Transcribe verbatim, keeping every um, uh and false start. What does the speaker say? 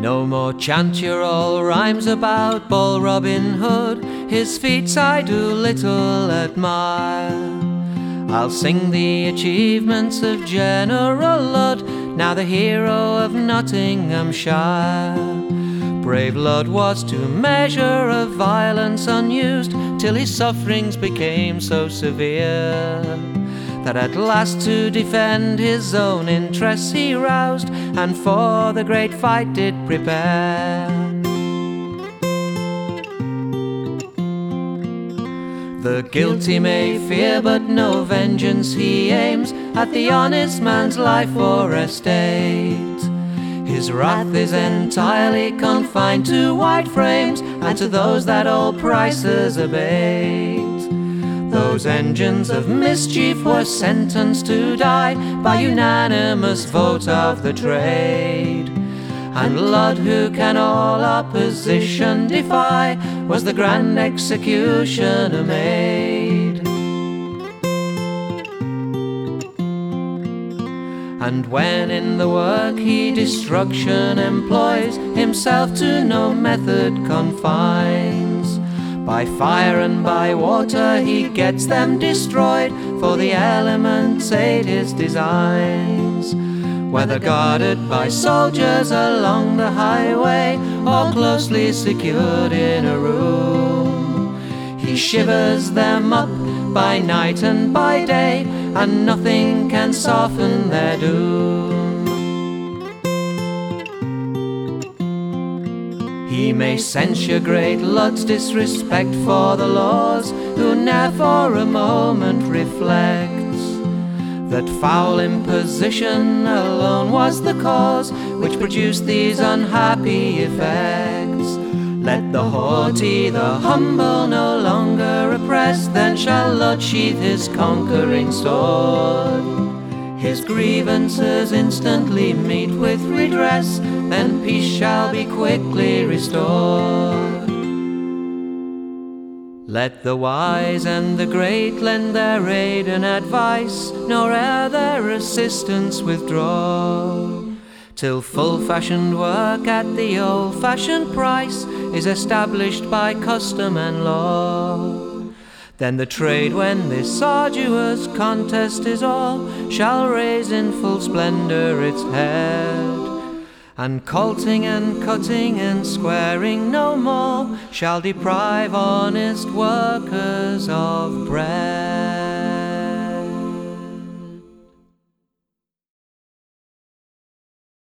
No more chant your old rhymes about bold Robin Hood, his feats I do little admire. I'll sing the achievements of General Ludd, now the hero of Nottinghamshire. Brave Ludd was to measure of violence unused, till his sufferings became so severe, that at last to defend his own interests he roused, and for the great fight did prepare. The guilty may fear, but no vengeance he aims at the honest man's life or estate. His wrath is entirely confined to white frames, and to those that all prices abate. Those engines of mischief were sentenced to die by unanimous vote of the trade. And Ludd, who can all opposition defy, was the grand executioner made. And when in the work he destruction employs, himself to no method confines, by fire and by water he gets them destroyed, for the elements aid his designs. Whether guarded by soldiers along the highway, or closely secured in a room, he shivers them up by night and by day, and nothing can soften their doom. He may censure great Ludd's disrespect for the laws, who ne'er for a moment reflects that foul imposition alone was the cause which produced these unhappy effects. Let the haughty, the humble no longer oppress, then shall Ludd sheathe his conquering sword. His grievances instantly meet with redress, then peace shall be quickly restored. Let the wise and the great lend their aid and advice, nor e'er their assistance withdraw, till full-fashioned work at the old-fashioned price is established by custom and law. Then the trade, when this arduous contest is o'er, shall raise in full splendour its head, and colting and cutting and squaring no more shall deprive honest workers of bread.